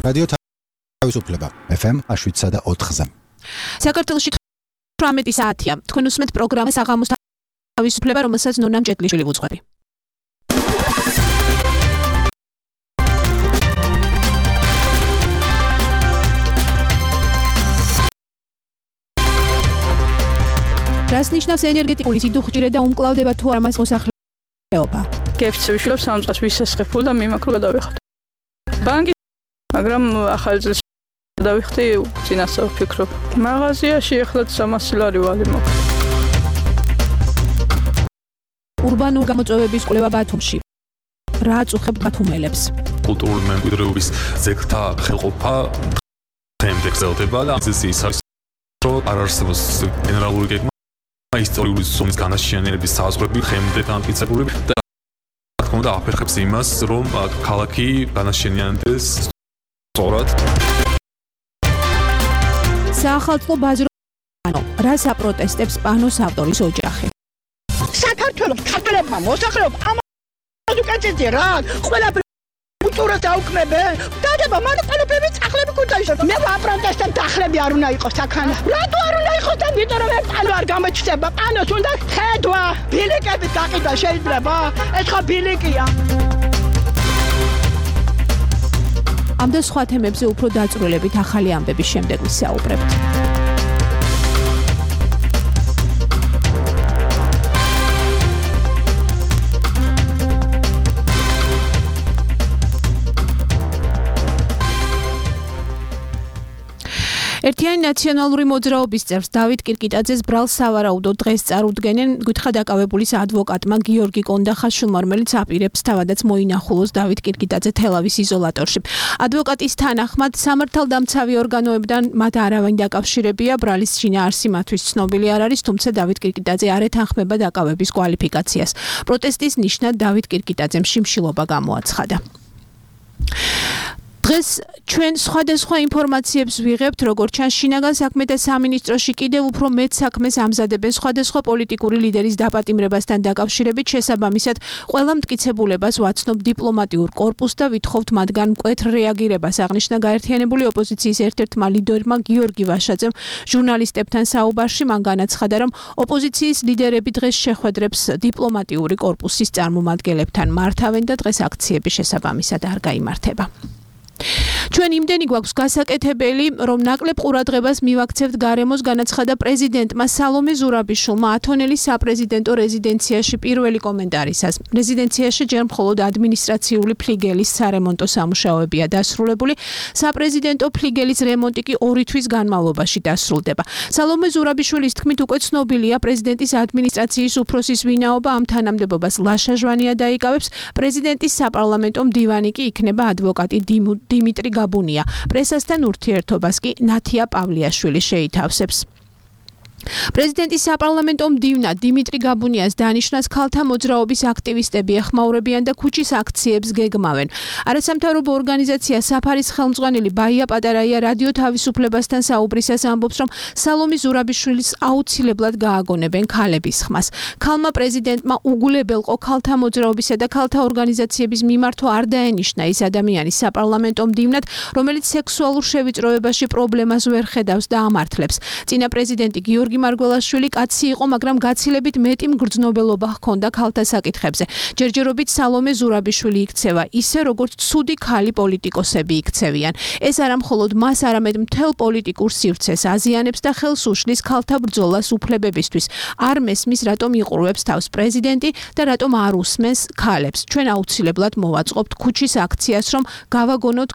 რადიო თავისუფლება FM 7.4-ზე. საქართველოში 18 საათია. თქვენ უსმენთ პროგრამას საღამოს თავისუფლება, რომელსაც ნონა მჭედლიშვილი უძღვები. რას ნიშნავს ენერგეტიკული სიდუხჭირე და უმკლავდება თუ არა მას მოსახლეობა? გეფცევიშვილებს სამწას ვისესხებულ და მიმაქრო გადავიხოთ. ბანკი, მაგრამ ახალი წელს დავიხდი წინასწარ ვფიქრობ. მაღაზიაში ეხლა 300 ლარი ვალი მოხდა. ურბანული გამოწვევების კვლევა ბათუმში. რა აწუხებთ ბათუმელებს? კულტურული მემკვიდრეობის ზეგთა ხელყოფა დღემდე გრძელდება და ის არის რომ არ არსებობს გენერალური გეგმა ისტორიული ზონის განაშენიანების საზღვრები დღემდე დამტკიცებული და რა თქმა უნდა აფერხებს იმას რომ ქალაქი განაშენიანდეს სწორად. საახალწლო ბაზრობანო რა საპროტესტებს პანოს ავტორის ოჯახი? საქართველოს ქართველებმა მოსახლეობა ამას უკეთებდი რა ყველაფერი კულტურას დაუქმებენ დადება მან ყველაფერი წახლები კულტურაში მე ვაპროტესტებ დახლები არ უნდა იყოს აქანა რატო არ უნდა იყოს და ვიტყვი რომ პანო არ გამოჩნდება პანოს უნდა ხედვა ბილიკები დაყიდა შეიძლება ეს ხო ბილიკია ამ და სხვა თემებზე უფრო დაწვრილებით ახალი ამბების შემდეგ ვისაუბრებთ. ერთიანი ნაციონალური მოძრაობის წევრს დავით კირკიტაძეს ბრალს სავარაუდოდ დღეს წარუდგენენ გითხრა დაკავებულის ადვოკატმა გიორგი კონდახაშვილმა, რომელიც აპირებს თავადაც მოინახულოს დავით კირკიტაძე თელავის იზოლატორში. ადვოკატის თანახმად სამართალდამცავი ორგანოებიდან მათ არავინ დაკავშირებია, ბრალის შინაარსი მათთვის ცნობილი არ არის, თუმცა დავით კირკიტაძე არ ეთანხმება დაკავების კვალიფიკაციას. პროტესტის ნიშნად დავით კირკიტაძემ შიმშილობა გამოაცხადა. დღეს ჩვენ სხვადასხვა ინფორმაციებს ვიღებთ, როგორც ჩანს შინაგან საქმეთა სამინისტროში კიდევ უფრო მეტ საქმეს ამზადებენ სხვადასხვა პოლიტიკური ლიდერის დაპატიმრებასთან დაკავშირებით, შესაბამისად, ყველა მტკიცებულებას ვაცნობ დიპლომატიურ კორპუსს და ვითხოვთ მათგან მკვეთრ რეაგირებას, აღნიშნა გაერთიანებული ოპოზიციის ერთ-ერთმა ლიდერმა გიორგი ვაშაძემ ჟურნალისტებთან საუბარში. მან განაცხადა, რომ ოპოზიციის ლიდერები დღეს შეხვედრებს დიპლომატიური კორპუსის წარმომადგენლებთან მართავენ და დღეს აქციები შესაბამისად არ გაიმართება. ჩვენ იმდენი გვაქვს გასაკეთებელი, რომ ნაკლებ ყურადღებას მივაქცევთ გარემოს, განაცხადა პრეზიდენტმა სალომე ზურაბიშვილმა ათონელის საპრეზიდენტო რეზიდენციაში პირველი კომენტარისას. რეზიდენციაში ჯერ მხოლოდ ადმინისტრაციული ფლიგელის სარემონტო სამუშაოებია დასრულებული, საპრეზიდენტო ფლიგელის რემონტი კი 2 თვის განმავლობაში დასრულდება. სალომე ზურაბიშვილის თქმით, უკვე ცნობილია პრეზიდენტის ადმინისტრაციის უფროსის ვინაობა, ამ თანამდებობას ლაშა ჟვანია დაიკავებს, პრეზიდენტის საპარლამენტო მდივანი კი იქნება ადვოკატი დიმიტრი გაბუნია. პრესასთან ურთიერთობას კი ნათია პავლიაშვილი შეითავსებს. პრეზიდენტის საპარლამენტო მდივნად დიმიტრი გაბუნიას დანიშნას ქალთა მოძრაობის აქტივისტები ეხმაურებიან და ქუჩის აქციებს გეგმავენ. არასამთავრობო ორგანიზაცია საფარის ხელმძღვანელი ბაია პატარაია რადიო თავისუფლებასთან საუბრისას ამბობს, რომ სალომე ზურაბიშვილის აუცილებლად გააგონებენ ქალების ხმას. ქალმა პრეზიდენტმა უგულებელყო ქალთა მოძრაობისა და ქალთა ორგანიზაციების მიმართვა არ დაენიშნა ის ადამიანი საპარლამენტო მდივნად, რომელიც სექსუალურ შევიწროებაში პრობლემას ვერ ხედავს და ამართლებს. წინა პრეზიდენტი გიორგი მარგველაშვილი კაცი იყო, მაგრამ გაცილებით მეტი მგრძნობელობა ჰქონდა ქალთა საკითხებზე. ჯერჯერობით სალომე ზურაბიშვილი იქცევა ისე, როგორც ცუდი ქალი პოლიტიკოსები იქცევიან. ეს არა მხოლოდ მას, არამედ მთელ პოლიტიკურ სივრცეს აზიანებს და ხელს უშლის ქალთა ბრძოლას უფლებებისთვის. არ მესმის, რატომ იყურვებს თავს პრეზიდენტი და რატომ არ უსმენს ქალებს. ჩვენ აუცილებლად მოვაწყობთ ქუჩის აქციას, რომ გავაგონოთ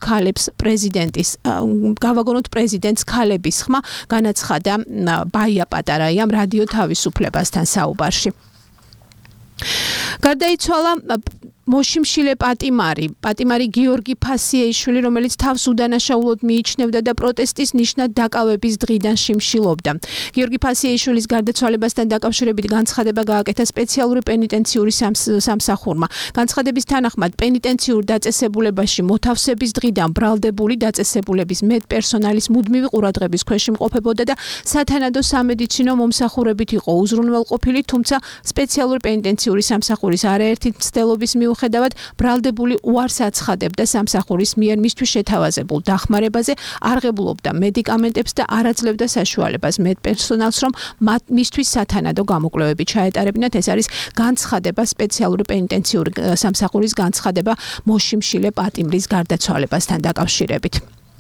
პრეზიდენტს ქალების ხმა, განაცხადა ბაია პატარაიამ რადიო თავისუფლებასთან საუბარში. გარდაიცვალა მოშიმშილე პატიმარი გიორგი ფასიეიშვილი, რომელიც თავს უდანაშაულოდ მიიჩნევდა და პროტესტის ნიშნად დაკავების დღიდან შიმშილობდა. გიორგი ფასიეიშვილის გარდაცვალებასთან დაკავშირებით განცხადება გააკეთა სპეციალური პენიტენციური სამსახურმა. განცხადების თანახმად პენიტენციურ დაწესებულებაში მოთავსების დღიდან ბრალდებული დაწესებულების მეტპერსონალის მუდმივი ყურადღების ქვეშ იმყოფებოდა და სათანადო სამედიცინო მომსახურებით იყო უზრუნველყოფილი, თუმცა სპეციალური პენიტენციური სამსახურის არაერთი მცდელობის მიუხედავად მიუხედავად ბრალდებული უარს აცხადებდა სამსახურის მიერ მისთვის შეთავაზებულ დახმარებაზე, არღებულობდა მედიკამენტებს და არ აძლევდა საშუალებას მედპერსონალს, რომ მისთვის სათანადო გამოკვლევები ჩაეტარებინათ. ეს არის განცხადება სპეციალური პენიტენციური სამსახურის განცხადება მოშიმშილე პატიმრის გარდაცვალებასთან დაკავშირებით.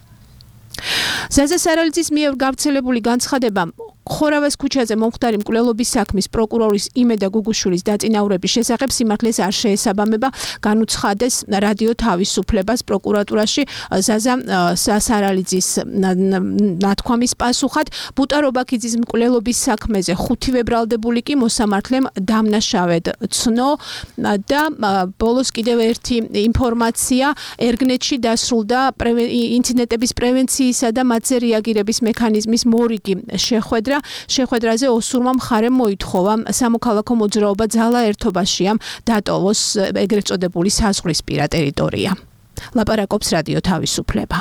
ზაზა სარალიძის მიერ გავრცელებული განცხადება ხორავას ქუჩაზე მომხდარი მკვლელობის საქმის პროკურორის იმედა გუგუშვილის დაწინაურების შესახებ სიმართლეს არ შეესაბამება, განუცხადეს რადიო თავისუფლებას პროკურატურაში ზაზა სარალიძის ნათქვამის პასუხად. ბუტა რობაქიძის მკვლელობის საქმეზე 5 ბრალდებული კი მოსამართლემ დამნაშავედ ცნო და ბოლოს კიდევ ერთი ინფორმაცია ერგნეტში დასრულდა ინციდენტების პრევენციისა და მათზე რეაგირების მექანიზმის მორიგი შეხვედრაზე ოსურმა მხარემ მოითხოვა სამოქალაქო მოძრაობა ძალა ერთობაშიამ დატოვოს ეგრეთ წოდებული საზღვრისპირა ტერიტორია. ლაპარაკობს რადიო თავისუფლება.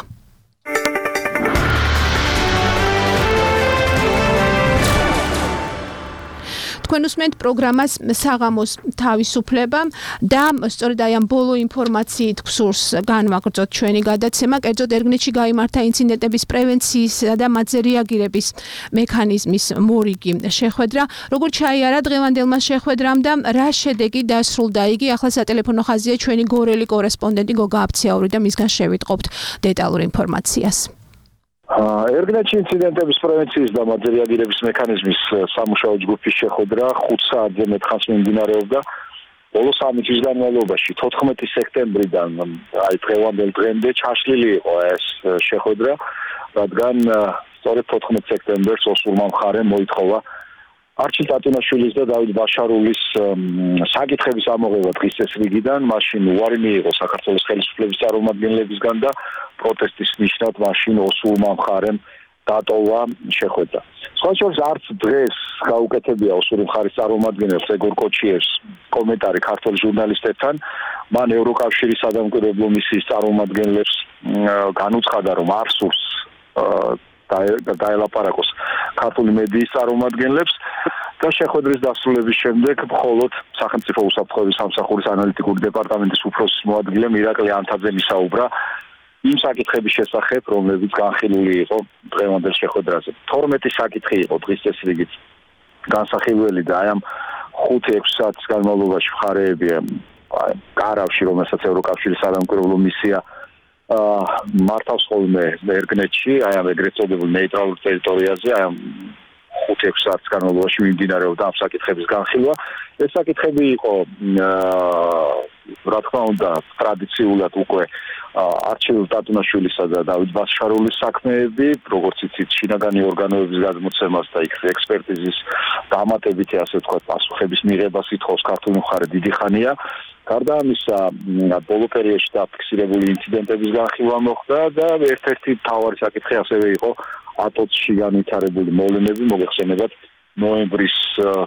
თქვენ უსმენთ პროგრამას საღამოს თავისუფლება და სწორედ აი ამ ბოლო ინფორმაციით გსურს განვაგრძოთ ჩვენი გადაცემა. კერძოდ ერგნეტში გაიმართა ინციდენტების პრევენციისა და მათზე რეაგირების მექანიზმის მორიგი შეხვედრა. როგორ ჩაიარა დღევანდელმა შეხვედრამ და რა შედეგი დასრულდა იგი? ახლა სატელეფონო ხაზია ჩვენი გორელი კორესპონდენტი გოგა აბციაური და მისგან შევიტყობთ დეტალურ ინფორმაციას. ერგნეტში ინციდენტების პრევენციის და მათზე რეაგირების მექანიზმის სამუშაო ჯგუფის შეხვედრა 5 საათზე მეტ ხანს მიმდინარეობდა. ბოლო 3 თვის განმავლობაში 14 სექტემბრიდან აი დღევანდელ დღემდე ჩაშლილი იყო ეს შეხვედრა, რადგან სწორედ 14 სექტემბერს ოსურმა მხარემ მოითხოვა არჩილ ტატუნაშვილის და დავით ბაშარულის საკითხების ამოღება დღის წესრიგიდან. მაშინ უარი მიიღო საქართველოს ხელისუფლების წარმომადგენლებისგან და პროტესტის ნიშნად მაშინ ოსურმა მხარემ დატოვა შეხვედრა. სხვა შორის არც დღეს გაუკეთებია ოსური მხარის წარმომადგენელს ეგორ კოჩიევს კომენტარი ქართულ ჟურნალისტებთან. მან ევროკავშირის სადამკვირვებლო მისიის წარმომადგენლებს განუცხადა, რომ არ სურს დაელაპარაკოს ქართული მედიის წარმომადგენლებს და შეხვედრის დასრულების შემდეგ მხოლოდ სახელმწიფო უსაფრთხოების სამსახურის ანალიტიკური დეპარტამენტის უფროსის მოადგილე ირაკლი ანთაძემ ისაუბრა იმ საკითხების შესახებ, რომლებიც განხილული იყო დღევანდელ შეხვედრაზე. 12 საკითხი იყო დღის წესრიგით განსახილველი და აი ამ 5-6 საათის განმავლობაში მხარეები გარავში, რომელსაც ევროკავშირის სადამკვირვებლო მისია მართავს ხოლმე ერგნეტში, აი ამ ეგრეთ წოდებულ ნეიტრალურ ტერიტორიაზე, აი ამ 5-6 საათის განმავლობაში მიმდინარეობდა ამ საკითხების განხილვა. ეს საკითხები იყო რა თქმა უნდა ტრადიციულად უკვე არჩილ ტატუნაშვილისა და დავით ბაშარულის საქმეები, როგორც იცით, შინაგანი ორგანოების გადმოცემას და ექსპერტიზის დამატებითი, ასე ვთქვათ, პასუხების მიღებას ითხოვს ქართული მხარე დიდი ხანია. გარდა ამისა, ბოლო პერიოდში დაფიქსირებული ინციდენტების განხილვა მოხდა და ერთ-ერთი მთავარი საკითხი ასევე იყო ატოცში განვითარებული მოვლენები, მოგეხსენებათ, ნოემბრის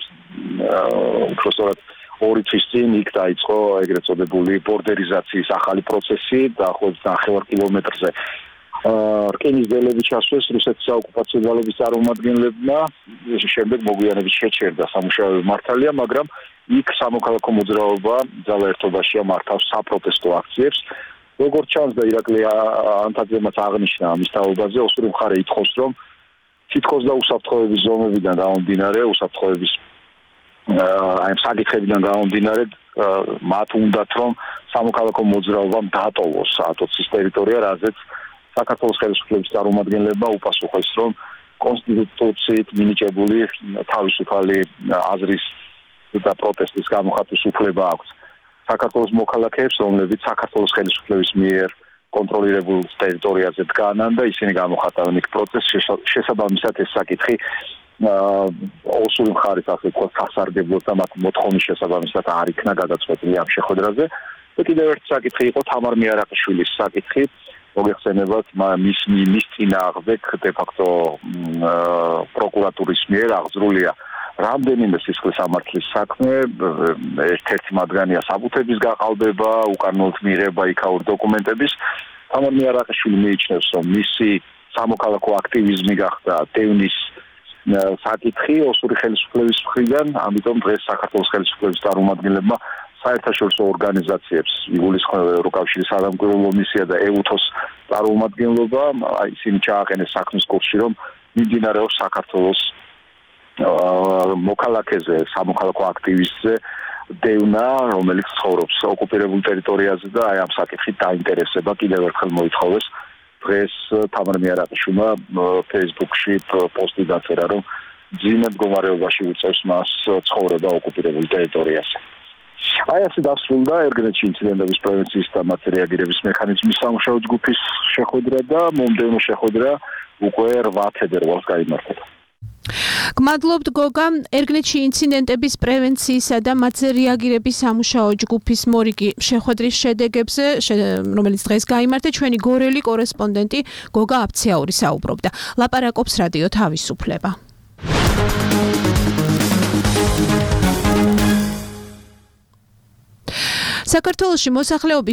უпростоრად 2 თვის წინ იქ დაიწყო ეგრეთ წოდებული ბორდერიზაციის ახალი პროცესი დაახლოებით 9 კილომეტრზე. რკინის დელები ჩასვეს რუსეთის საოკუპაციო ძალების წარმომადგენლებმა, შემდეგ მოგვიანებით შეჩერდა სამუშაო მართალია, მაგრამ იქ სამოქალაქო მოძრაობა ძალა ერთობაშია მართავს საპროტესტო აქციებს. როგორც ჩანს და ირაკლი ანთაძემაც აღნიშნა ამის თაობაზე, ოსური მხარე ითხოვს, რომ თითქოს და უსაფრთხოების ზომებიდან გამომდინარე, უსაფრთხოების აი საკითხებიდან გამომდინარე, მათ უნდათ რომ სამოქალაქო მოძრაობამ დატოვოს ატოცის ტერიტორია, რაზეც საქართველოს ხელისუფლების წარმომადგენლებმა უპასუხეს, რომ კონსტიტუციით მინიჭებული თავისუფალი აზრის და პროტესტის გამოხატვის უფლება აქვს საქართველოს მოქალაქეებს, რომლებიც საქართველოს ხელისუფლების მიერ კონტროლირებულ ტერიტორიაზე დგანან და ისინი გამოხატავენ იქ პროცესს. შესაბამისად ეს საკითხი ოსური მხარის ასე ვთქვათ სასარგებლოდ და მათ მოთხოვნის შესაბამისად არ იქნა გადაწყვეტილი ამ შეხვედრაზე. და კიდევ ერთი საკითხი იყო თამარ მიარაყიშვილის საკითხი. მოგეხსენებათ, მის წინააღმდეგ დე-ფაქტო პროკურატურის მიერ აღძრულია რამდენიმე სისხლის სამართლის საქმე, ერთ-ერთი მათგანია საბუთების გაყალბება, უკანონოდ მიღება იქაური დოკუმენტების. თამარ მიარაყიშვილი მიიჩნევს, რომ მისი სამოქალაქო აქტივიზმი გახდა დევნის საკითხი ოსური ხელისუფლების მხრიდან, ამიტომ დღეს საქართველოს ხელისუფლების წარმომადგენლებმა საერთაშორისო ორგანიზაციებს იგულისხმება ევროკავშირის სამგრელო მისია და EUTHOS წარმომადგენლობა ისინი ჩააყენეს საქმის კურსში რომ მიმდინარეობს საქართველოს მოქალაქეზე სამოქალაქო აქტივისტზე დევნა რომელიც ცხოვრობს ოკუპირებულ ტერიტორიაზე და აი ამ საკითხით დაინტერესება კიდევ ერთხელ მოითხოვეს დღეს თამარ მიარაყიშვილმა Facebook-ში პოსტი დაწერა რომ ძიმე მდგომარეობაში უწევს მას ცხოვრება ოკუპირებულ ტერიტორიაზე. აი ასე დასრულდა ერგენეთში ინციდენტების პრევენციის და მათ რეაგირების მექანიზმის სამუშაო ჯგუფის შეხვედრა და მომდევნო შეხვედრა უკვე 8 თებერვალს გაიმართება. გმადლობთ გოგა, ერგენეთში ინციდენტების პრევენციისა და მათზე რეაგირების სამუშაო ჯგუფის მორიგი შეხვედრის შედეგებზე, რომელიც დღეს გაიმართა, ჩვენი გორელი კორესპონდენტი გოგა აფციაური საუბრობდა. ლაპარაკობს რადიო თავისუფლება. საქართველოში მოსახლეობის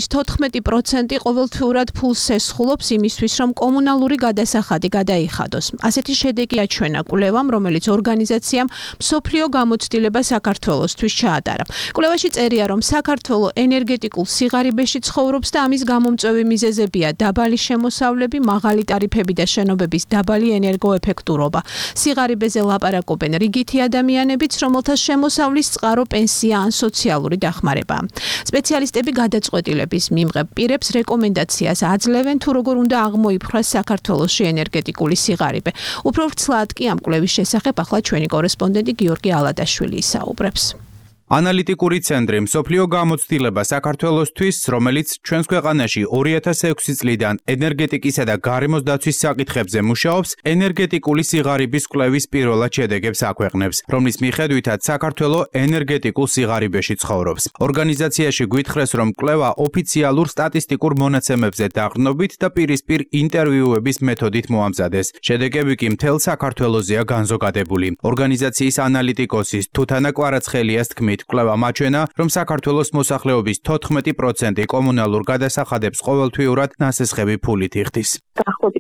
14% ყოველთვიურად ფულს ესხულობს იმისთვის, რომ კომუნალური გადასახადი გადაიხადოს. ასეთი შედეგი აჩვენა კვლევამ, რომელიც ორგანიზაციამ მსოფლიო გამოცდილება საქართველოსთვის ჩაატარა. კვლევაში წერია, რომ საქართველო ენერგეტიკულ სიღარიბეში ცხოვრობს და ამის გამომწვევი მიზეზებია დაბალი შემოსავლები, მაღალი ტარიფები და შენობების დაბალი ენერგოეფექტურობა. სიღარიბეზე ლაპარაკობენ რიგითი ადამიანებიც, რომელთა შემოსავლის წყარო პენსია ან სოციალური დახმარებაა. სპეციალისტები გადაწყვეტილების მიმღებ პირებს რეკომენდაციას აძლევენ თუ როგორ უნდა აღმოიფხვრას საქართველოში ენერგეტიკული სიღარიბე. უფრო ვრცლად კი ამ კვლევის შესახებ ახლა ჩვენი კორესპონდენტი გიორგი ალადაშვილი ისაუბრებს. ანალიტიკური ცენტრი მსოფლიო გამოცდილება საქართველოსთვის, რომელიც ჩვენს ქვეყანაში 2006 წლიდან ენერგეტიკისა და გარემოს დაცვის საკითხებზე მუშაობს, ენერგეტიკული სიღარიბის კვლევის პირველად შედეგებს აქვეყნებს, რომლის მიხედვითაც საქართველო ენერგეტიკულ სიღარიბეში ცხოვრობს. ორგანიზაციაში გვითხრეს, რომ კვლევა ოფიციალურ სტატისტიკურ მონაცემებზე დაყრდნობით და პირისპირ ინტერვიუების მეთოდით მოამზადეს. შედეგები კი მთელ საქართველოზეა განზოგადებული. ორგანიზაციის ანალიტიკოსის თუთანა კვარაცხელიას თქმით, კვლევა მაჩვენა, რომ საქართველოს მოსახლეობის 14% კომუნალურ გადასახადებს ყოველთვიურად ნასესხები ფულით იხდის. დაახლოებით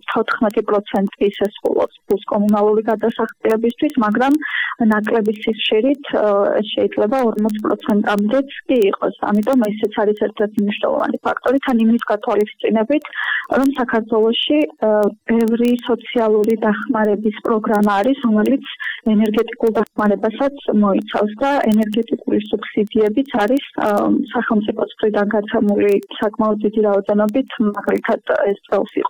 14% ესხულობს ფულს კომუნალური გადასახადებისთვის, მაგრამ ნაკლების სიხშირით შეიძლება 40%-მდეც კი იყოს. ამიტომ ესეც არის ერთ-ერთი მნიშვნელოვანი ფაქტორი, თან იმის გათვალისწინებით, რომ საქართველოში ბევრი სოციალური დახმარების პროგრამა არის, რომელიც ენერგეტიკულ დახმარებასაც მოიცავს და ენერგეტიკული სუბსიდიებიც არის სახელმწიფოს მხრიდან გაცემული საკმაოდ დიდი რაოდენობით, მაგალითად ეს წელს იყო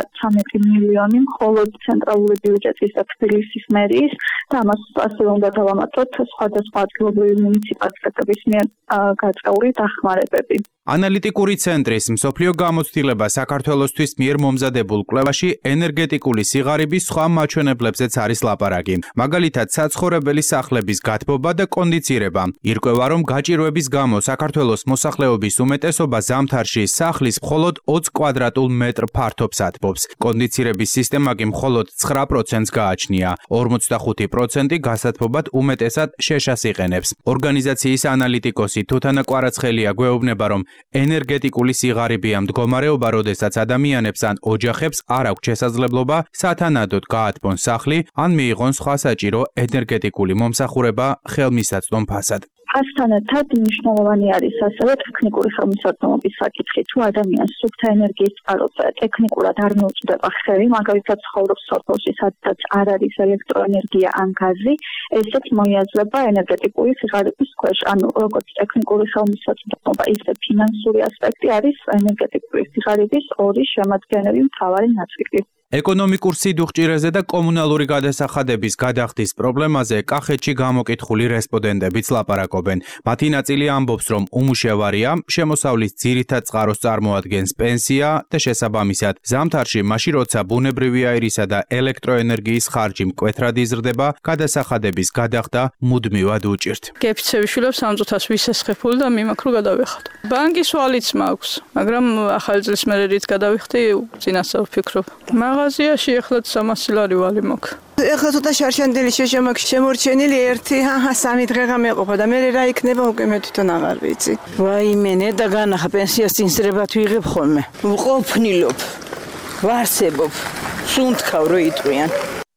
33 მილიონი მხოლოდ ცენტრალური ბიუჯეტის და თბილისის მერიის და ამას ასევე უნდა დავამატოთ სხვადასხვა ადგილობრივი მუნიციპალიტეტების მიერ გაწეული დახმარებები. ანალიტიკური ცენტრის მსოფლიო გამოცდილება საქართველოსთვის მიერ მომზადებულ კვლევაში ენერგეტიკული სიღარიბის სხვა მაჩვენებლებზეც არის ლაპარაკი. მაგალითად, საცხოვრებელი სახლების გათბობა და კონდიცირება. ირკვევა, რომ გაჭირვების გამო საქართველოს მოსახლეობის უმეტესობა ზამთარში სახლის მხოლოდ 20 კვადრატულ მეტრ ფართობს ათბობს. კონდიცირების სისტემა კი მხოლოდ 9%-ს გააჩნია. 45% გასათბობად უმეტესად შეშას იყენებს. ორგანიზაციის ანალიტიკოსი თუთანა კვარაცხელია გვეუბნება, რომ ენერგეტიკული სიღარიბეა მდგომარეობა, როდესაც ადამიანებს ან ოჯახებს არ აქვს შესაძლებლობა სათანადოდ გაათბონ სახლი, ან მიიღონ სხვა საჭირო ენერგეტიკული მომსახურება ხელმისაწვდომ ფასად. ასთან ერთად მნიშვნელოვანი არის ასევე ტექნიკური ხელმისაწვდომობის საკითხი. თუ ადამიანს სუფთა ენერგიის წყაროზე ტექნიკურად არ მოუწდება ხელი, მაგალითად ცხოვრობს სოფელში, სადაც არ არის ელექტროენერგია ან გაზი, ესეც მოიაზრება ენერგეტიკული სიღარიბის ქვეშ. ანუ როგორც ტექნიკური ხელმისაწვდომობა, ისე ფინანსური ასპექტი არის ენერგეტიკული სიღარიბის ორი შემადგენელი მთავარი ნაწილი. ეკონომიკურ სიდუხჭირეზე და კომუნალური გადასახადების გადახდის პრობლემაზე კახეთში გამოკითხული რესპონდენტებიც ლაპარაკობენ. მათი ნაწილი ამბობს, რომ უმუშევარია, შემოსავლის ძირითად წყაროს წარმოადგენს პენსია და შესაბამისად ზამთარში, მაშინ როცა ბუნებრივი აირისა და ელექტროენერგიის ხარჯი მკვეთრად იზრდება, გადასახადების გადახდა მუდმივად უჭირთ. გეფიცევიშვილებს ამ წუთას ვისესხებულ და მიმაქრო გადავიხადო. ბანკის ვალიც მაქვს, მაგრამ ახალი წლის მერე რით გადავიხდი, წინასწარ ვფიქრობ. მაღაზიაში ეხლა 300 ლარი ვალი მაქვს. ეხლა ცოტა შარშანდელი შეშემაქ შემორჩენილი 1-3 დღეღა მეყოფა და მე რა იქნება უკვე მე თვითონ აღარ ვიცი. ვაიმე, ნეტა განახა პენსიას წინსრებად ვიღებ ხოლმე. ვყოფნილობ. ვარსებობ. სუნთქავ რო იტყვიან.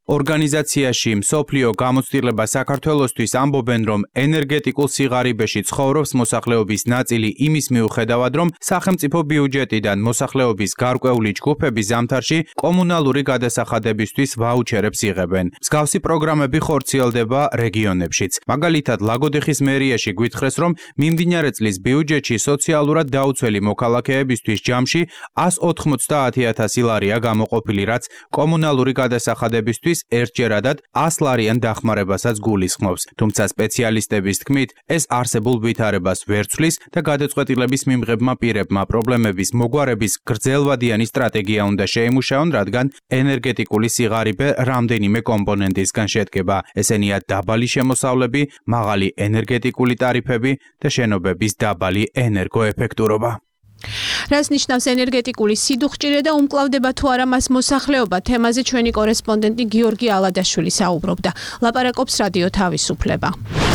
ორგანიზაციაში მსოფლიო გამოცდილება საქართველოსთვის ამბობენ, რომ ენერგეტიკულ სიღარიბეში ცხოვრობს მოსახლეობის ნაწილი იმის მიუხედავად, რომ სახელმწიფო ბიუჯეტიდან მოსახლეობის გარკვეული ჯგუფები ზამთარში კომუნალური გადასახადებისთვის ვაუჩერებს იღებენ. მსგავსი პროგრამები ხორციელდება რეგიონებშიც. მაგალითად, ლაგოდეხის მერიაში გვითხრეს, რომ მიმდინარე წლის ბიუჯეტში სოციალურად დაუცველი მოქალაქეებისთვის ჯამში 190,000 ლარია გამოყოფილი, რაც კომუნალური გადასახადებისთვის ერთჯერადად 100 ლარიან დახმარებასაც გულისხმობს. თუმცა სპეციალისტების თქმით, ეს არსებულ ვითარებას ვერ ცვლის და გადაწყვეტილების მიმღებმა პირებმა პრობლემების მოგვარების გრძელვადიანი სტრატეგია უნდა შეიმუშაონ, რადგან ენერგეტიკული სიღარიბე რამდენიმე კომპონენტისგან შედგება. ესენია დაბალი შემოსავლები, მაღალი ენერგეტიკული ტარიფები და შენობების დაბალი ენერგოეფექტურობა. რას ნიშნავს ენერგეტიკული სიდუხჭირე და უმკლავდება თუ არა მას მოსახლეობა? თემაზე ჩვენი კორესპონდენტი გიორგი ალადაშვილი საუბრობდა. ლაპარაკობს რადიო თავისუფლება.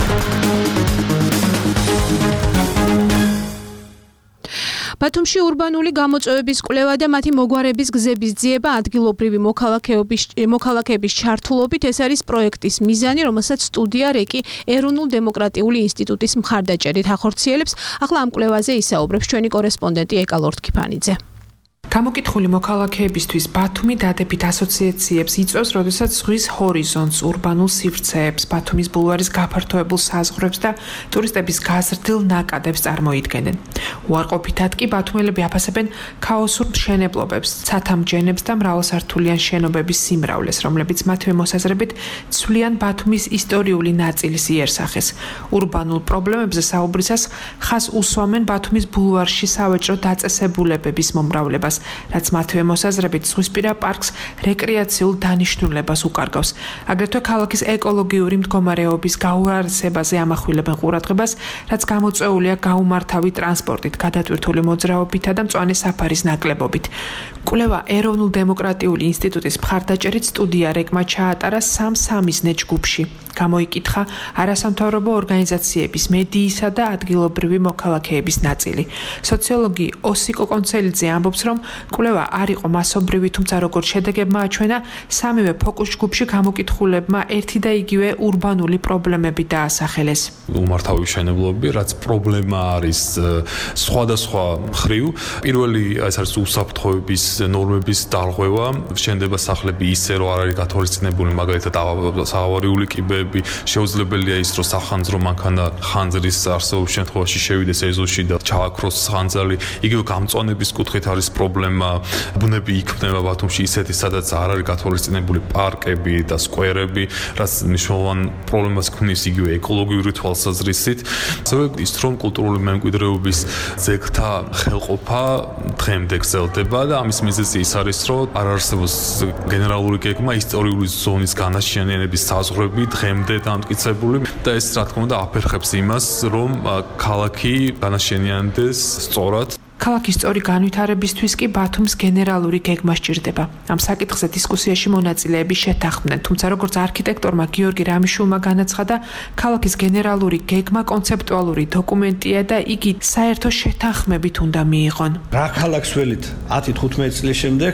ბათუმში ურბანული გამოწვევების კვლევა და მათი მოგვარების გზების ძიება ადგილობრივი მოქალაქეების ჩართულობით ეს არის პროექტის მიზანი, რომელსაც სტუდია რეკი ეროვნულ დემოკრატიული ინსტიტუტის მხარდაჭერით ახორციელებს. ახლა ამ კვლევაზე ისაუბრებს ჩვენი კორესპონდენტი ეკა ლორთქიფანიძე. გამოკითხული მოქალაქეებისთვის ბათუმი დადებით ასოციაციებს იწვევს, როდესაც ზღვის ჰორიზონტს, ურბანულ სივრცეებს, ბათუმის ბულვარის გაფართოებულ საზღვრებს და ტურისტების გაზრდილ ნაკადებს წარმოიდგენენ. უარყოფითად კი ბათუმელები აფასებენ ქაოსურ მშენებლობებს, ცათამბჯენებს და მრავალსართულიან შენობების სიმრავლეს, რომლებიც მათივე მოსაზრებით ცვლიან ბათუმის ისტორიული ნაწილის იერსახეს. ურბანულ პრობლემებზე საუბრისას ხაზს უსვამენ ბათუმის ბულვარში სავაჭრო დაწესებულებების მომრავლებას, რაც მათივე მოსაზრებით ზღვისპირა პარკს რეკრეაციულ დანიშნულებას უკარგავს. აგრეთვე ქალაქის ეკოლოგიური მდგომარეობის გაუარესებაზე ამახვილებენ ყურადღებას, რაც გამოწვეულია გაუმართავი ტრანსპორტით, გადატვირთული მოძრაობითა და მწვანე საფარის ნაკლებობით. კვლევა ეროვნულ დემოკრატიული ინსტიტუტის მხარდაჭერით სტუდია რეკმა ჩაატარა 3-3 ჯგუფში. გამოიკითხა არასამთავრობო ორგანიზაციების, მედიისა და ადგილობრივი მოქალაქეების ნაწილი. სოციოლოგი ოსიკო კონცელიძე ამბობს, რომ კვლევა არ იყო მასობრივი, თუმცა როგორც შედეგებმა აჩვენა, სამივე ფოკუს ჯგუფში გამოკითხულებმა ერთი და იგივე ურბანული პრობლემები დაასახელეს. უმართავი მშენებლობები, რაც პრობლემა არის სხვადასხვა მხრივ. პირველი ეს არის უსაფრთხოების ნორმების დარღვევა, შენდება სახლები ისე, რომ არ არის გათვალისწინებული, მაგალითად საავარიული კიბეები, შეუძლებელია ის, რომ სახანძრო მანქანა ხანძრის არსებობის შემთხვევაში შევიდეს ეზოში და ჩააქროს ხანძარი. იგივე გამწვანების კუთხით არის პრობლემა, ბუნები იქმნება ბათუმში ისეთი, სადაც არ არის გათვალისწინებული პარკები და სკვერები, რაც მნიშვნელოვან პრობლემას ქმნის იგივე ეკოლოგიური თვალსაზრისით. ასევე ის, რომ კულტურული მემკვიდრეობის ძეგლთა ხელყოფა დღემდე გრძელდება და ამის მიზეზი ის არის, რომ არ არსებობს გენერალური გეგმა ისტორიული ზონის განაშენიანების საზღვრები დღემდე დამტკიცებული და ეს რა თქმა უნდა აფერხებს იმას, რომ ქალაქი განაშენიანდეს სწორად. ქალაქის სწორი განვითარებისთვის კი ბათუმს გენერალური გეგმა სჭირდება. ამ საკითხზე დისკუსიაში მონაწილეები შეთანხმდნენ, თუმცა როგორც არქიტექტორმა გიორგი რამიშულმა განაცხადა, ქალაქის გენერალური გეგმა კონცეპტუალური დოკუმენტია და იგი საერთო შეთანხმებით უნდა მიიღონ. რა ქალაქს ველით 10-15 წლის შემდეგ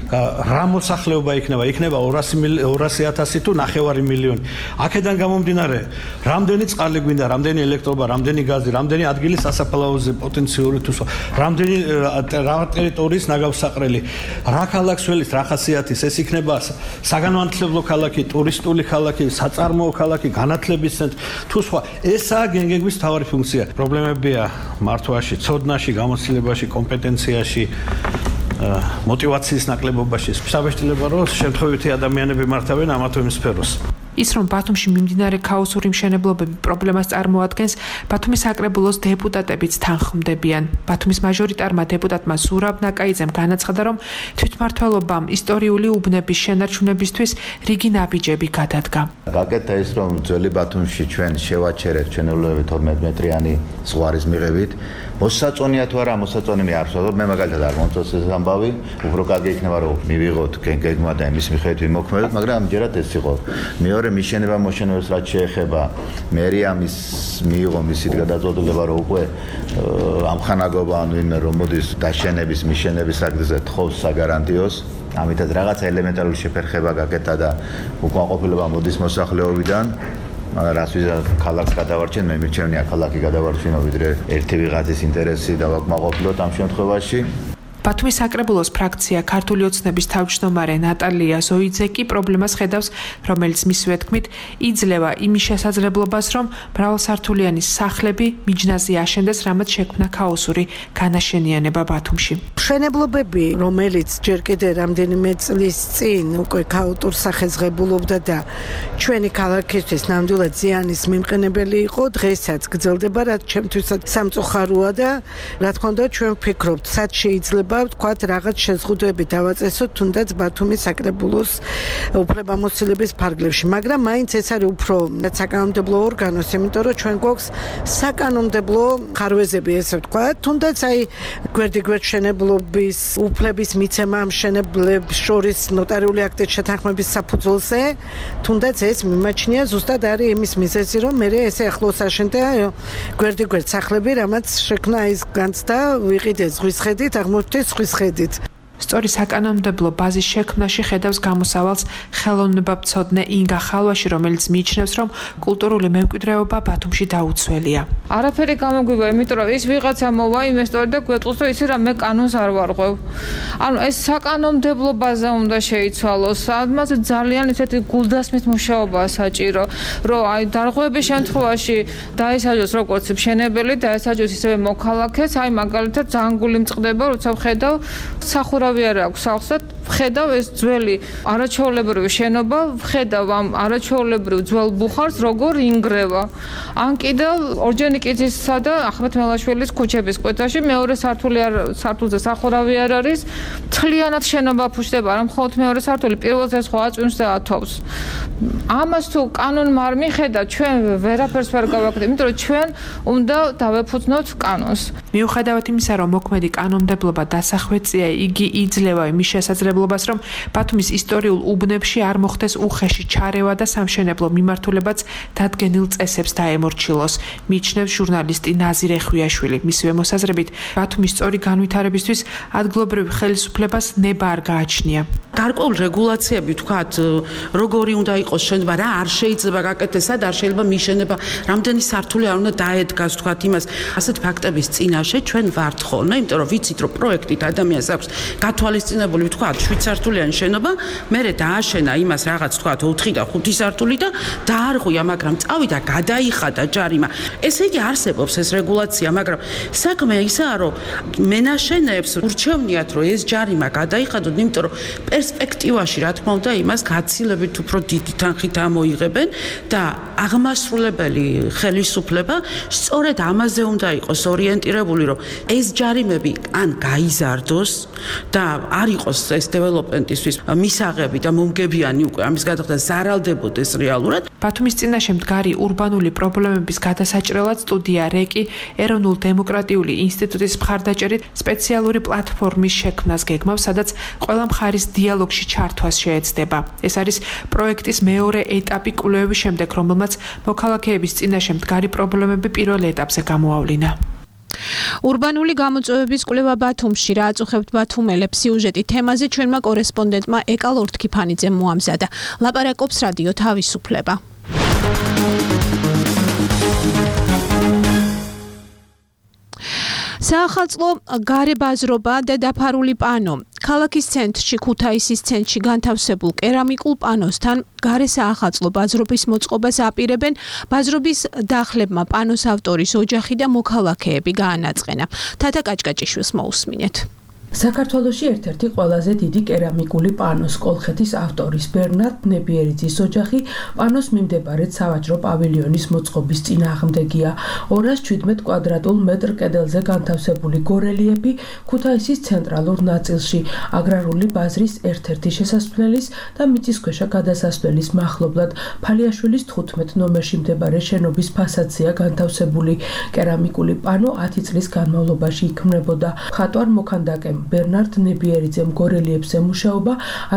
რა მოსახლეობა იქნება 200,000 თუ 9 მილიონი. აქედან გამომდინარე, რამდენი წყალი გვინდა, რამდენი ელექტრობა, რამდენი გაზი, რამდენი ადგილი სასაფლაოზე პოტენციური თუ რამდენი რა ტერიტორიის ნაგავსაყრელი, რა ქალაქს ველით, რა ხასიათის, ეს იქნება საგანმანათლებლო ქალაქი, ტურისტული ქალაქი, საწარმოო ქალაქი, განათლების ცენტრი თუ სხვა. ესაა გეგმის მთავარი ფუნქცია. პრობლემებია მართვაში, ცოდნაში, გამოცდილებაში, კომპეტენციაში, მოტივაციის ნაკლებობაში. საბეჭდილება რომ შემთხვევითი ადამიანები მართავენ ამა თუ იმ სფეროს. ის რომ ბათუმში მიმდინარე ქაოსური მშენებლობები პრობლემას წარმოადგენს, ბათუმის საკრებულოს დეპუტატებიც თანხმდებიან. ბათუმის მაჟორიტარმა დეპუტატმა ზურაბ ნაკაიძემ განაცხადა, რომ თვითმმართველობამ ისტორიული უბნების შენარჩუნებისთვის რიგი ნაბიჯები გადადგა. გაკეთა ის, რომ ძველი ბათუმში ჩვენ შევაჩერეთ ჩვენებრივი 12 მეტრიანი ზღვარის მიღებით. მოსაწონია თუ არა, მოსაწონი არ ვსვათ. მე მაგალითად არ მომწონს ეს ამბავი, უფრო კარგი იქნება რომ მივიღოთ გეგმა და იმის მიხედვით ვიმოქმედოთ, მაგრამ ამჯერად ეს იყო. მეორე მიშენება მოშენებას რაც შეეხება მერიამის მიიღო მისი გადაწყვეტილება რომ უკვე ამხანაგობა ან ვინმე რომ მოდის დაშენების მიშენების აგზზე თხოვს საგარანტიოს ამიტაც რაღაცა ელემენტარული შეფერხება გაკეთა და უკმაყოფილება მოდის მოსახლეობიდან. მაგრამ რაც ვიზა ქალაქს გადავარჩენ, მე მირჩევნია ქალაქი გადავარჩინო ვიდრე ერთი ვიღაცის ინტერესი დავაკმაყოფილოთ ამ შემთხვევაში. ბათუმის საკრებულოს ფრაქცია ქართული ოცნების თავმჯდომარე ნატალია ზოიძეკი პრობლემას ხედავს, რომელიც მისივე თქმით იძლევა იმის შესაძლებლობას, რომ მრავალსართულიანი სახლები მიჯნაზე აშენდეს, რამაც შექმნა ქაოსური განაშენიანება ბათუმში. მშენებლობები, რომელიც ჯერ კიდევ რამდენიმე წლის წინ უკვე ქაოტურ სახესღებულობდა და ჩვენი ქალაქისთვის ნამდვილად ზიანის მიმყენებელი იყო, დღესაც გრძელდება, რაც ჩემთვისაც სამწუხაროა და რა თქმა უნდა ჩვენ ვფიქრობთ, სად შეიძლება ვთქვათ რაღაც შეზღუდვები დავაწესოთ თუნდაც ბათუმის საკრებულოს უფლებამოსილების ფარგლებში, მაგრამ მაინც ეს არის უფრო საკანონმდებლო ორგანოს, იმიტომ რომ ჩვენ გვაქვს საკანონმდებლო ხარვეზები, ესე ვთქვათ, თუნდაც აი გვერდიგვერდ მშენებლობის უფლების მიცემა მშენებლებს შორის ნოტარიული აქტის შეთანხმების საფუძველზე, თუნდაც ეს მიმაჩნია ზუსტად არის იმის მიზეზი, რომ მე ესე ახლოს აშენდა გვერდიგვერდ სახლები, რამაც შექმნა ის განცდა ვიყიდე ზღვის ხედით, აღმოჩნდა ზღვის ხედით. სწორი საკანონმდებლო ბაზის შექმნაში ხედავს გამოსავალს ხელოვნებაცოდნე ინგა ხალვაში, რომელიც მიიჩნევს, რომ კულტურული მემკვიდრეობა ბათუმში დაუცველია. არაფერი გამოგვივა, იმიტომ რომ ის ვიღაცა მოვა ინვესტორი და გვეტყვის, რომ იცი რა, მე კანონს არ ვარღვევ. ანუ ეს საკანონმდებლო ბაზა უნდა შეიცვალოს. ამაზე ძალიან ისეთი გულდასმით მუშაობაა საჭირო, რომ აი დარღვევების შემთხვევაში დაესაჯოს როგორც მშენებელი, დაესაჯოს ისევე მოქალაქეც, აი მაგალითად ძალიან გული მწყდება, როცა ვხედავ სახურავი არ აქვს სახლს და ვხედავ ეს ძველი არაჩვეულებრივი შენობა, ვხედავ ამ არაჩვეულებრივ ძველ ბუხარს როგორ ინგრევა. ან კიდევ ორჯონიკიძისა და ახმეტ მელაშვილის ქუჩების კვეთაში მეორე სართულზე სახურავი არ არის, მთლიანად შენობა ფუშდება, არა მხოლოდ მეორე სართული, პირველზე სხვა აწვიმს და ათოვს. ამას თუ კანონმა არ მიხედა, ჩვენ ვერაფერს ვერ გავაკეთებთ, იმიტომ რომ ჩვენ უნდა დავეფუძნოთ კანონს. მიუხედავად იმისა, რომ მოქმედი კანონმდებლობა დასახვეწია, იგი იძლევა იმის შესაძლებლობას, რომ ბათუმის ისტორიულ უბნებში არ მოხდეს უხეში ჩარევა და სამშენებლო მიმართულებაც დადგენილ წესებს დაემორჩილოს, მიიჩნევს ჟურნალისტი ნაზირე ხვიაშვილი. მისივე მოსაზრებით, ბათუმის სწორი განვითარებისთვის ადგილობრივ ხელისუფლებას ნება არ გააჩნია. გარკვეულ რეგულაციები, თქვათ, როგორი უნდა იყოს შენობა, რა არ შეიძლება გაკეთდეს, სად არ შეიძლება მიშენება, რამდენი სართული არ უნდა დაედგას, თქვათ, იმას, ასეთ ფაქტების წინაშე ჩვენ ვართ ხოლმე, იმიტომ რომ ვიცით, რომ პროექტით ადამიანს აქვს გათვალისწინებული, ვთქვათ, 7 სართულიანი შენობა, მერე დააშენა იმას რაღაც, ვთქვათ, 4 და 5 სართული და დაარღვია, მაგრამ წავიდა, გადაიხადა ჯარიმა. ესე იგი არსებობს ეს რეგულაცია, მაგრამ საქმე ისაა, რომ მენაშენეებს ურჩევნიათ, რომ ეს ჯარიმა გადაიხადოთ, იმიტომ რომ პერსპექტივაში, რა თქმა უნდა, იმას გაცილებით უფრო დიდი თანხით ამოიღებენ და აღმასრულებელი ხელისუფლება სწორედ ამაზე უნდა იყოს ორიენტირებული, რომ ეს ჯარიმები ან გაიზარდოს და არ იყოს ეს დეველოპმენტისთვის მისაღები და მომგებიანი უკვე ამის გადახდა ზარალდებოდეს რეალურად. ბათუმის წინაშე მდგარი ურბანული პრობლემების გადასაჭრელად სტუდია რეკი ეროვნულ-დემოკრატიული ინსტიტუტის მხარდაჭერით სპეციალური პლატფორმის შექმნას გეგმავს, სადაც ყველა მხარის დიალოგში ჩართვას შეეცდება. ეს არის პროექტის მეორე ეტაპი კვლევების შემდეგ, რომელმაც მოქალაქეების წინაშე მდგარი პრობლემები პირველ ეტაპზე გამოავლინა. ურბანული გამოწვევების კვლევა ბათუმში, რა აწუხებთ ბათუმელებს სიუჟეტი თემაზე ჩვენმა კორესპონდენტმა ეკალ ორთქიფანიძემ მოამზადა. ლაპარაკობს რადიო თავისუფლება. საახალწლო გარებაზრობა და დაფარული პანო. ქალაქის ცენტრში, ქუთაისის ცენტრში განთავსებულ კერამიკულ პანოსთან გარე საახალწლო ბაზრობის მოწყობას აპირებენ ბაზრობის დახლებმა პანოს ავტორის ოჯახი და მოქალაქეები გაანაწყენა. თათა კაჭკაჭიშვილს მოусმინეთ. საქართველოში ერთ-ერთი ყველაზე დიდი კერამიკული პანოს კოლხეთის ავტორის ბერნარდ ნებიერიძის ოჯახი პანოს მიმდებარედ სავაჭრო პავილიონის მოწყობის წინააღმდეგია. 217 კვადრატულ მეტრ კედელზე განთავსებული გორელიეფი ქუთაისის ცენტრალურ ნაწილში, აგრარული ბაზრის ერთ-ერთი შესასვლელის და მიწისქვეშა გადასასვლელის მახლობლად ფალიაშვილის 15 ნომერში მდებარე შენობის ფასადზეა განთავსებული. კერამიკული პანო 10 წლის განმავლობაში იქმნებოდა. მხატვარ მოქანდაკემ ბერნარდ ნებიერიძემ გორელიებზე მუშაობა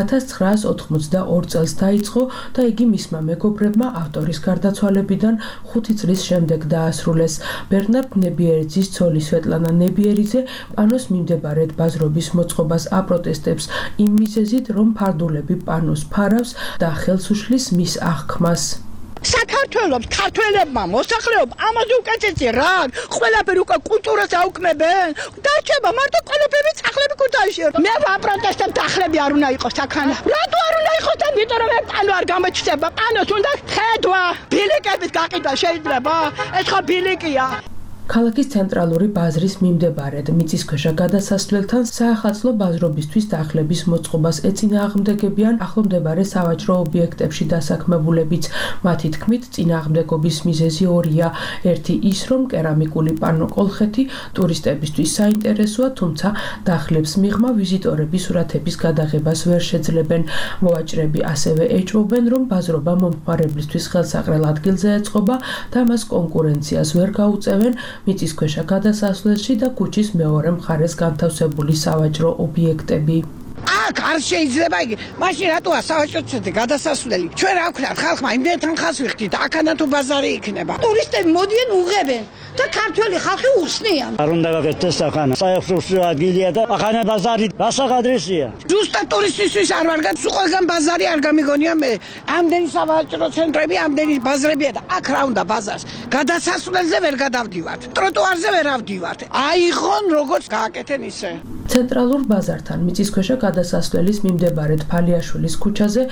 1982 წელს დაიწყო და იგი მისმა მეგობრებმა ავტორის გარდაცვალებიდან 5 წლის შემდეგ დაასრულეს. ბერნარდ ნებიერიძის ცოლი სვეტლანა ნებიერიძე პანოს მიმდებარედ ბაზრობის მოწყობას აპროტესტებს იმ მიზეზით, რომ ფარდულები პანოს ფარავს და ხელს უშლის მის აღქმას. საქართველოს ქართველებმა მოსახლეობა ამაზე უკეთესია რა ყველაფერი უკვე კულტურას აუქმებენ დარჩება მარტო ყველაფერი სახლები ქუთაისში მე ვაპროტესტებ დახლები არ უნდა იყოს აქანა რატო არ უნდა იყოს და იმიტომ რომ პანო არ გამოჩნდება პანოს უნდა ხედვა ბილიკების გაყიდვა შეიძლება ეს ხო ბილიკია ქალაქის ცენტრალური ბაზრის მიმდებარედ მიწისქვეშა გადასასვლელთან საახალწლო ბაზრობისთვის დახლების მოწყობას ეწინააღმდეგებიან ახლომდებარე სავაჭრო ობიექტებში დასაქმებულებიც. მათი თქმით, წინააღმდეგობის მიზეზი ორია. ერთი ის, რომ კერამიკული პანო კოლხეთი ტურისტებისთვის საინტერესოა, თუმცა დახლებს მიღმა ვიზიტორების სურათების გადაღებას ვერ შეძლებენ. მოვაჭრები ასევე ეჭვობენ, რომ ბაზრობა მომხმარებლისთვის ხელსაყრელ ადგილზე ეწყობა და მას კონკურენციას ვერ გაუწევენ მიწისქვეშა გადასასვლელში და ქუჩის მეორე მხარეს განთავსებული სავაჭრო ობიექტები. აქ არ შეიძლება იგი მაშინ რატოა სავაჭრო გადასასვლელი ჩვენ რა ვქნათ ხალხმა იმდენთან ხას ვიხდით აქანა თუ ბაზარი იქნება ტურისტები მოდიან უღებენ და ქართველი ხალხი უსნიან არ უნდა გაკეთდეს ახანა საერთაშორისო ადგილია და ახანა ბაზარი დასაღადრესია ზუსტად ტურისტისთვის არ ვარ გან ყველგან ბაზარი არ გამიგონია მე ამდენი სავაჭრო ცენტრები ამდენი ბაზრებია და აქ რა უნდა ბაზარს გადასასვლელზე ვერ გადავდივართ ტროტუარზე ვერ ავდივართ აიღონ როგორც გააკეთენ ისე ცენტრალურ ბაზართან მიწისქვეშა გადასასვლელის მიმდებარედ ფალიაშვილის ქუჩაზე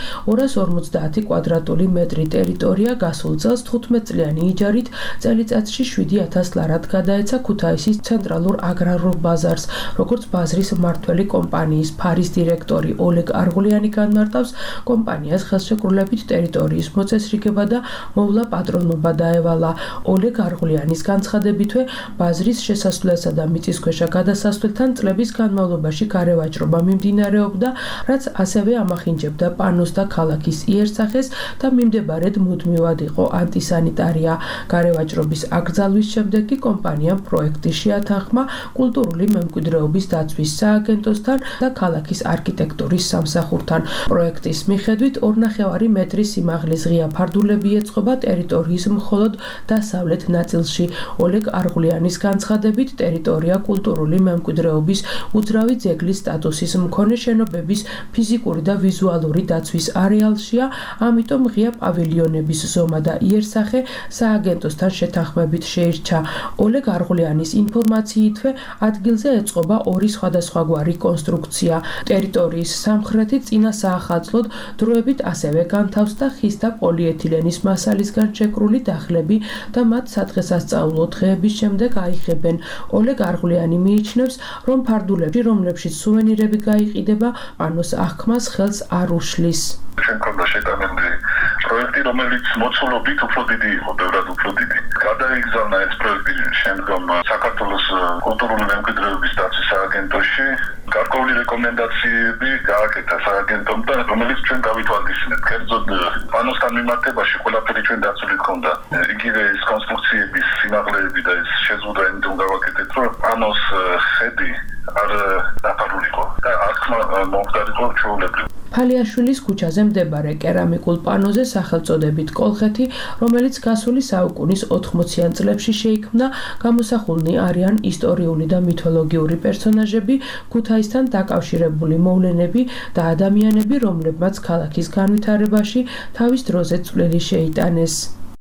250 კვადრატული მეტრი ტერიტორია გასულ წელს 15 წლიანი იჯარით წელიწადში 7000 ლარად გადაეცა ქუთაისის ცენტრალურ აგრარულ ბაზარს. როგორც ბაზრის მმართველი კომპანიის ფარის დირექტორი ოლეგ არღულიანი განმარტავს, კომპანიას ხელშეკრულებით ტერიტორიის მოწესრიგება და მოვლა პატრონობა დაევალა. ოლეგ არღულიანის განცხადებითვე ბაზრის შესასვლელსა და მიწისქვეშა გადასასვლელთან წლების განმავლობაში გარევაჭრობა მიმდინარეობდა, რაც ასევე ამახინჯებდა პანოს და ქალაქის იერსახეს და მიმდებარედ მუდმივად იყო ანტისანიტარია. გარევაჭრობის აკრძალვის შემდეგ კი კომპანიამ პროექტი შეათანხმა კულტურული მემკვიდრეობის დაცვის სააგენტოსთან და ქალაქის არქიტექტურის სამსახურთან. პროექტის მიხედვით 2.5 მეტრის სიმაღლის ღია ფარდულები ეწყობა ტერიტორიის მხოლოდ დასავლეთ ნაწილში. ოლეგ არღულიანის განცხადებით ტერიტორია კულტურული მემკვიდრეობის უძრავი ძეგლის სტატუსის მქონე შენობების ფიზიკური და ვიზუალური დაცვის არეალშია, ამიტომ ღია პავილიონების ზომა და იერსახე სააგენტოსთან შეთანხმებით შეირჩა. ოლეგ არღულიანის ინფორმაციითვე ადგილზე ეწყობა ორი სხვადასხვაგვარი კონსტრუქცია. ტერიტორიის სამხრეთით წინა საახალწლოდ დროებით ასევე განთავსდა ხის და პოლიეთილენის მასალისგან შეკრული დახლები და მათ სადღესასწაულო დღეების შემდეგ აიხებენ. ოლეგ არღულიანი მიიჩნევს, რომ ფარდულებში, რომლებშიც სუვენირები გაიყიდება, პანოს აღქმას ხელს არ უშლის. ჩვენ ქონდა შეტანილი პროექტი, რომელიც მოცულობით უფრო დიდი იყო, ბევრად უფრო დიდი. გადაიგზავნა ეს პროექტი შემდგომ საქართველოს კულტურული მემკვიდრეობის დაცვის სააგენტოში. გარკვეული რეკომენდაციები გააკეთა სააგენტომ და რომელიც ჩვენ გავითვალისწინეთ. კერძოდ პანოსთან მიმართებაში ყველაფერი ჩვენ დაცული ჰქონდა. იგივე ეს კონსტრუქციების სიმაღლეები და ეს შეზღუდვა იმიტომ გავაკეთეთ, რომ პანოს ხედი არ დაფარულიყო და აღქმა მომხდარიყო ჩვეულებრივ. ფალიაშვილის ქუჩაზე მდებარე კერამიკულ პანოზე სახელწოდებით კოლხეთი, რომელიც გასული საუკუნის 80-იან წლებში შეიქმნა, გამოსახულნი არიან ისტორიული და მითოლოგიური პერსონაჟები, ქუთაისთან დაკავშირებული მოვლენები და ადამიანები, რომლებმაც ქალაქის განვითარებაში თავის დროზე წვლილი შეიტანეს.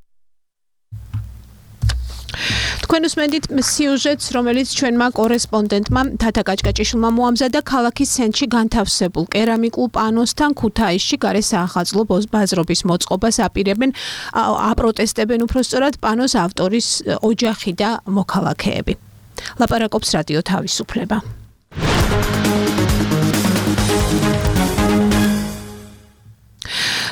თქვენ უსმენთ სიუჟეტს, რომელიც ჩვენმა კორესპონდენტმა თათა კაჭკაჭიშვილმა მოამზადა ქალაქის ცენტრში განთავსებულ კერამიკულ პანოსთან ქუთაისში გარე საახალწლო ბაზრობის მოწყობას აპროტესტებენ უпростоრად პანოს ავტორის ოჯახი და მოქალაქეები. ლაპარაკობს რადიო თავისუფლება.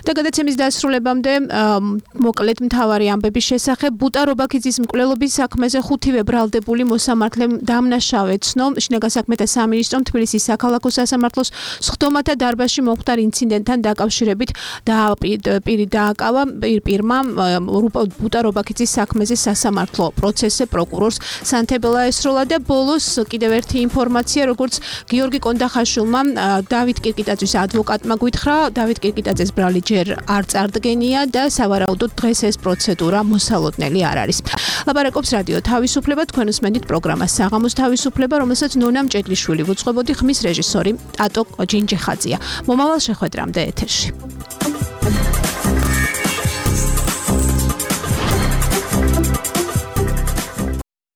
და გადაცემის დასრულებამდე მოკლედ მთავარი ამბების შესახებ ბუტა რობაქიძის მკვლელობის საქმეზე 5-ვე ბრალდებული მოსამართლემ დამნაშავე ცნო შინაგან საქმეთა სამინისტრომ თბილისის საქალაქო სასამართლოს სხდომათა დარბაზში მომხდარ ინციდენტთან დაკავშირებით დააკავა პირმა ბუტა რობაქიძის საქმეზე სასამართლო პროცესზე პროკურორს სანთებელა ესროლა და ბოლოს კიდევ ერთი ინფორმაცია, როგორც გიორგი კონდახაშვილმა დავით კირკიტაძის ადვოკატმა გითხრა, დავით კირკიტაძეს ბრალი ჯერ არ წარდგენია და სავარაუდოდ დღეს ეს პროცედურა მოსალოდნელი არ არის. ლაპარაკობს რადიო თავისუფლება, თქვენ უსმენთ პროგრამას საღამოს თავისუფლება, რომელსაც ნონა მჭედლიშვილი უძღვებოდი, ხმის რეჟისორი ტატო ჯინჯიხაძია. მომავალ შეხვედრამდე ეთერში.